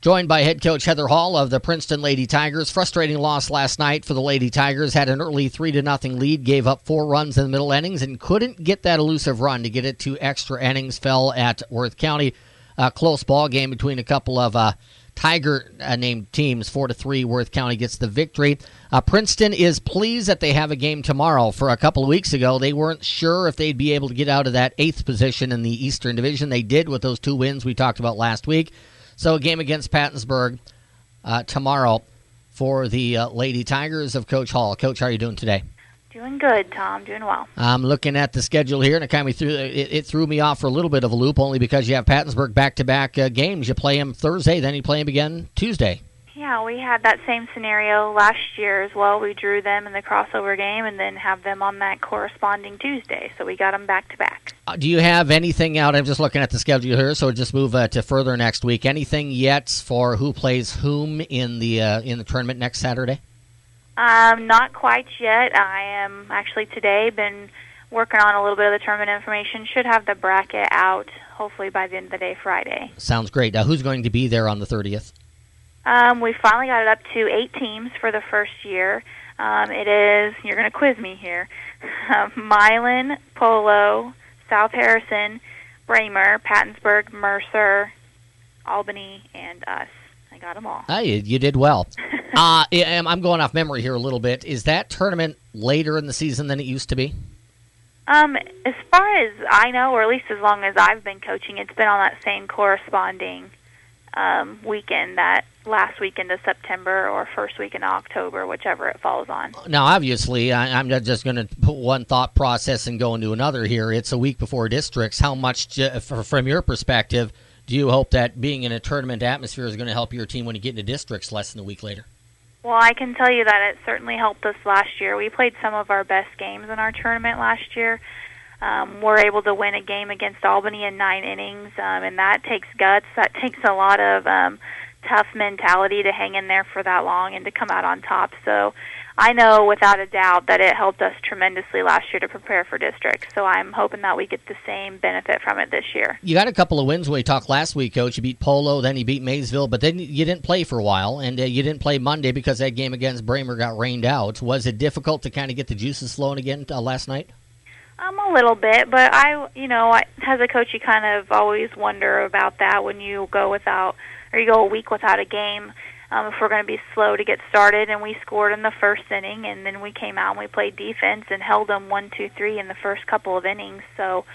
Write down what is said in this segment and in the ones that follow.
Joined by head coach Heather Hall of the Princeton Lady Tigers. Frustrating loss last night for the Lady Tigers. Had an early 3-0 lead, gave up 4 runs in the middle innings, and couldn't get that elusive run to get it to extra innings. Fell at Worth County. A close ball game between a couple of Tiger-named teams. 4-3, Worth County gets the victory. Princeton is pleased that they have a game tomorrow. For a couple of weeks ago, they weren't sure if they'd be able to get out of that 8th position in the Eastern Division. They did with those 2 wins we talked about last week. So a game against Pattonsburg tomorrow for the Lady Tigers of Coach Hall. Coach, how are you doing today? Doing good, Tom. Doing well. I'm looking at the schedule here, and it threw me off for a little bit of a loop, only because you have Pattonsburg back-to-back games. You play them Thursday, then you play them again Tuesday. Yeah, we had that same scenario last year as well. We drew them in the crossover game and then have them on that corresponding Tuesday, so we got them back-to-back. Do you have anything out? I'm just looking at the schedule here, so we'll just move to further next week. Anything yet for who plays whom in the tournament next Saturday? Not quite yet. I am actually today been working on a little bit of the tournament information. Should have the bracket out hopefully by the end of the day Friday. Sounds great. Who's going to be there on the 30th? We finally got it up to 8 teams for the first year. It is, you're going to quiz me here, Milan, Polo, South Harrison, Bramer, Pattonsburg, Mercer, Albany, and us. I got them all. You did well. I'm going off memory here a little bit. Is that tournament later in the season than it used to be? As far as I know, or at least as long as I've been coaching, it's been on that same corresponding weekend, that last weekend of September or first weekend of October, whichever it falls on. Now, obviously, I'm not just going to put one thought process and go into another here. It's a week before districts. How much, from your perspective, do you hope that being in a tournament atmosphere is going to help your team when you get into districts less than a week later? Well, I can tell you that it certainly helped us last year. We played some of our best games in our tournament last year. We're able to win a game against Albany in 9 innings, and that takes guts. That takes a lot of tough mentality to hang in there for that long and to come out on top. So I know without a doubt that it helped us tremendously last year to prepare for districts. So I'm hoping that we get the same benefit from it this year. You got a couple of wins when we talked last week, Coach. You beat Polo, then you beat Maysville, but then you didn't play for a while, and you didn't play Monday because that game against Bramer got rained out. Was it difficult to kind of get the juices flowing again last night? A little bit, but as a coach, you kind of always wonder about that when you go a week without a game. If we're going to be slow to get started, and we scored in the first inning, and then we came out and we played defense and held them 1-2-3 in the first couple of innings. So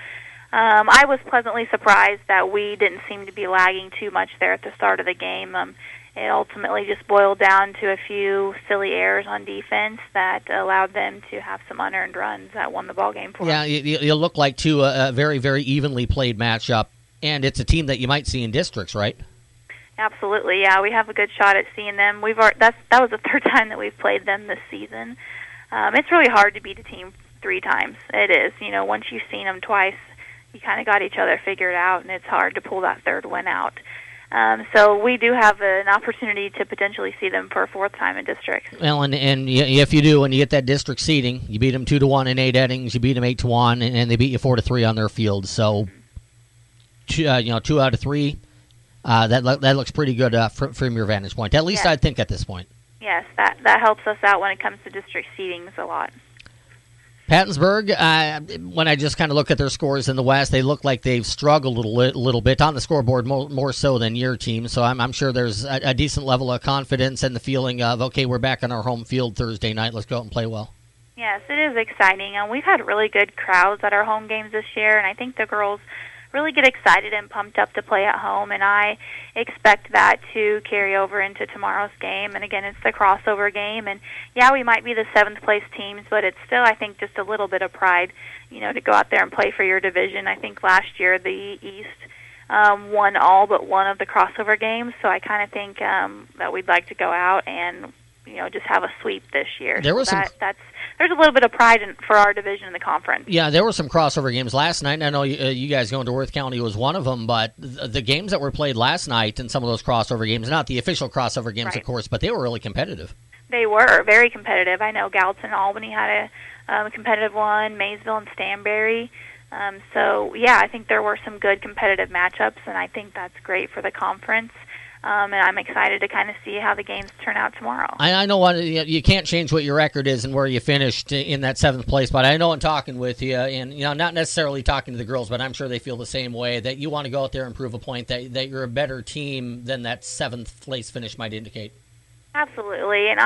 I was pleasantly surprised that we didn't seem to be lagging too much there at the start of the game. It ultimately just boiled down to a few silly errors on defense that allowed them to have some unearned runs that won the ball game for us. Yeah, you look like, too, a very, very evenly played matchup, and it's a team that you might see in districts, right? Absolutely, yeah. We have a good shot at seeing them. That was the 3rd time that we've played them this season. It's really hard to beat a team 3 times. It is. Once you've seen them twice, you kind of got each other figured out, and it's hard to pull that 3rd win out. So we do have an opportunity to potentially see them for a 4th time in district. Well, and if you do, when you get that district seeding, you beat them 2-1 in 8 innings, you beat them 8-1, and they beat you 4-3 on their field. So, 2 out of 3. That looks pretty good from your vantage point. At least, yes. I'd think at this point. Yes, that helps us out when it comes to district seedings a lot. Pattonsburg, when I just kind of look at their scores in the West, they look like they've struggled a little bit on the scoreboard, more so than your team. So I'm sure there's a decent level of confidence and the feeling of, okay, we're back on our home field Thursday night. Let's go out and play well. Yes, it is exciting. We've had really good crowds at our home games this year, and I think the girls really get excited and pumped up to play at home, and I expect that to carry over into tomorrow's game. And again, it's the crossover game, and yeah, we might be the 7th place teams, but it's still, I think, just a little bit of pride, to go out there and play for your division. I think last year the East won all but one of the crossover games, so I kind of think that we'd like to go out and just have a sweep this year. There's a little bit of pride for our division in the conference. Yeah, there were some crossover games last night. I know you guys going to Worth County was one of them, but the games that were played last night and some of those crossover games, not the official crossover games, right, of course, but they were really competitive. They were very competitive. I know Gallatin and Albany had a competitive one, Maysville and Stanberry. So, yeah, I think there were some good competitive matchups, and I think that's great for the conference. And I'm excited to kind of see how the games turn out tomorrow. I know you can't change what your record is and where you finished in that 7th place, but I know in talking with you, and not necessarily talking to the girls, but I'm sure they feel the same way, that you want to go out there and prove a point that you're a better team than that 7th place finish might indicate. Absolutely, and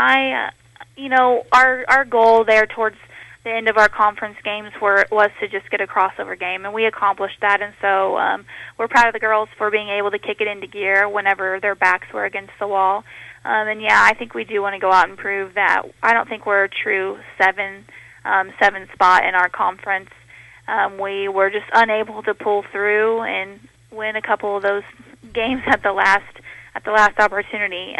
our goal there towards the end of our conference games was to just get a crossover game, and we accomplished that. And so we're proud of the girls for being able to kick it into gear whenever their backs were against the wall. I think we do want to go out and prove that. I don't think we're a true seven spot in our conference. We were just unable to pull through and win a couple of those games at the last opportunity.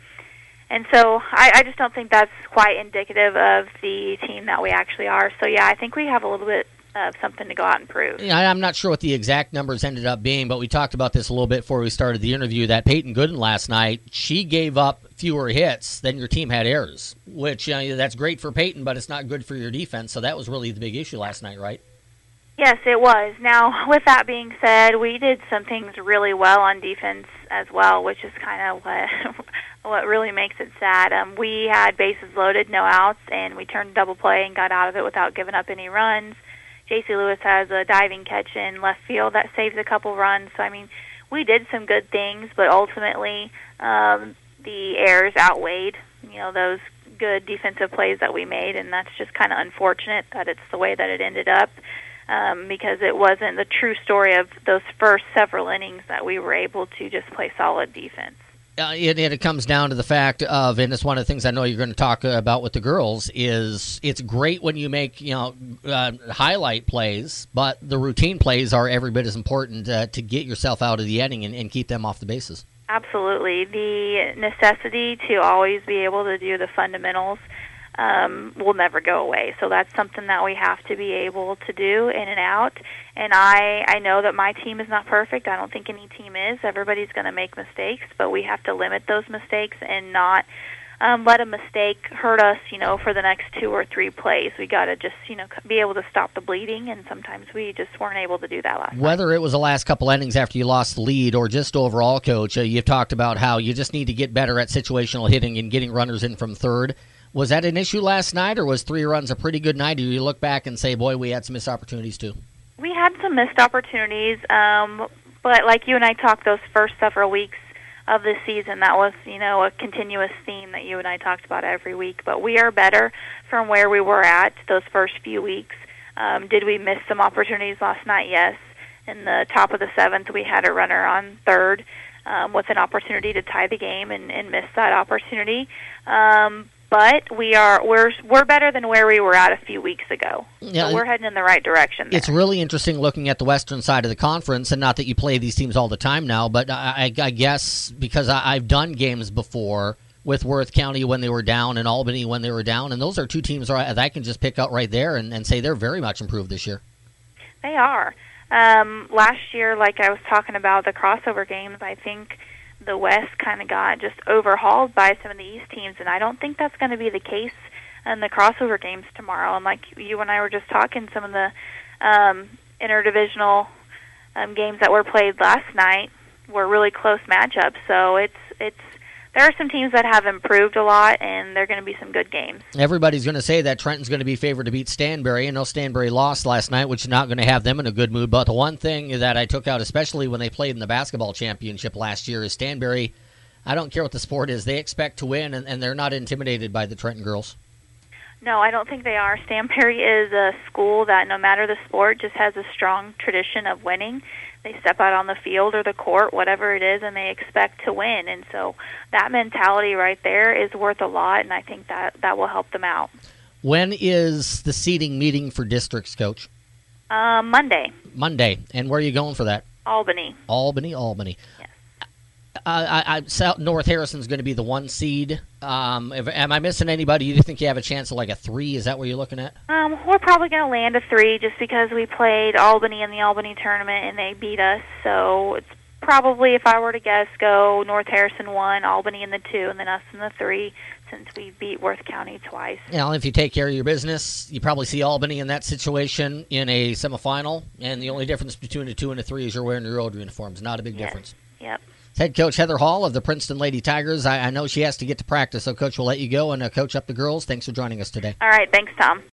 And so I just don't think that's quite indicative of the team that we actually are. So, I think we have a little bit of something to go out and prove. Yeah, I'm not sure what the exact numbers ended up being, but we talked about this a little bit before we started the interview, that Peyton Gooden last night, she gave up fewer hits than your team had errors, which that's great for Peyton, but it's not good for your defense. So that was really the big issue last night, right? Yes, it was. Now, with that being said, we did some things really well on defense as well, which is kind of what really makes it sad. We had bases loaded, no outs, and we turned double play and got out of it without giving up any runs. J.C. Lewis has a diving catch in left field that saved a couple runs. So, we did some good things, but ultimately the errors outweighed, those good defensive plays that we made, and that's just kind of unfortunate that it's the way that it ended up. Because it wasn't the true story of those first several innings that we were able to just play solid defense. It comes down to the fact of, and it's one of the things I know you're going to talk about with the girls, is it's great when you make highlight plays, but the routine plays are every bit as important to get yourself out of the inning and keep them off the bases. Absolutely. The necessity to always be able to do the fundamentals will never go away. So that's something that we have to be able to do in and out. And I know that my team is not perfect. I don't think any team is. Everybody's going to make mistakes, but we have to limit those mistakes and not let a mistake hurt us, for the next 2 or 3 plays. We got to just, be able to stop the bleeding, and sometimes we just weren't able to do that last night. Whether it was the last couple innings after you lost the lead or just overall, Coach, you've talked about how you just need to get better at situational hitting and getting runners in from third. Was that an issue last night, or was 3 runs a pretty good night? Or you look back and say, boy, we had some missed opportunities too? We had some missed opportunities, but like you and I talked those first several weeks of this season, that was, a continuous theme that you and I talked about every week. But we are better from where we were at those first few weeks. Did we miss some opportunities last night? Yes. In the top of the 7th, we had a runner on third with an opportunity to tie the game and missed that opportunity. But we're better than where we were at a few weeks ago. Yeah, so we're heading in the right direction there. It's really interesting looking at the western side of the conference, and not that you play these teams all the time now, but I guess because I've done games before with Worth County when they were down and Albany when they were down, and those are 2 teams that I can just pick out right there and say they're very much improved this year. They are. Last year, like I was talking about, the crossover games, I think the West kind of got just overhauled by some of the East teams, and I don't think that's going to be the case in the crossover games tomorrow. And like you and I were just talking, some of the interdivisional games that were played last night were really close matchups. So there are some teams that have improved a lot, and they're going to be some good games. Everybody's going to say that Trenton's going to be favored to beat Stanberry. I know Stanberry lost last night, which is not going to have them in a good mood. But the one thing that I took out, especially when they played in the basketball championship last year, is Stanberry, I don't care what the sport is, they expect to win, and they're not intimidated by the Trenton girls. No, I don't think they are. Stanberry is a school that, no matter the sport, just has a strong tradition of winning. They step out on the field or the court, whatever it is, and they expect to win. And so that mentality right there is worth a lot, and I think that will help them out. When is the seating meeting for districts, Coach? Monday. Monday. And where are you going for that? Albany. Albany. Yes. North Harrison's going to be the 1 seed. Am I missing anybody? You think you have a chance of like a 3? Is that what you're looking at? We're probably going to land a 3 just because we played Albany in the Albany tournament and they beat us. So it's probably, if I were to guess, go North Harrison 1, Albany in the 2, and then us in the 3 since we beat Worth County twice. If you take care of your business, you probably see Albany in that situation in a semifinal. And the only difference between a 2 and a 3 is you're wearing your old uniforms. Not a big difference. Yep. Head coach Heather Hall of the Princeton Lady Tigers. I know she has to get to practice, so Coach will let you go and coach up the girls. Thanks for joining us today. All right. Thanks, Tom.